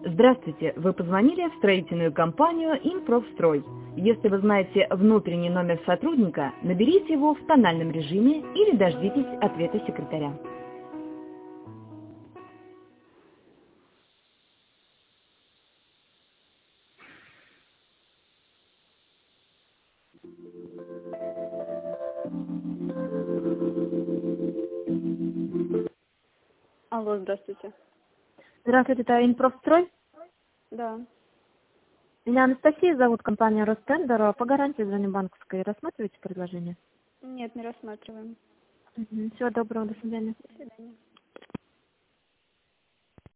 Здравствуйте, вы позвонили в строительную компанию «Импрофстрой». Если вы знаете внутренний номер сотрудника, наберите его в тональном режиме или дождитесь ответа секретаря. Алло, здравствуйте. Здравствуйте, это «Импрофстрой». Да. Меня Анастасия зовут, компания «Ростендер». По гарантии звоню банковской. Рассматриваете предложение? Нет, не рассматриваем. Всего доброго, до свидания. До свидания.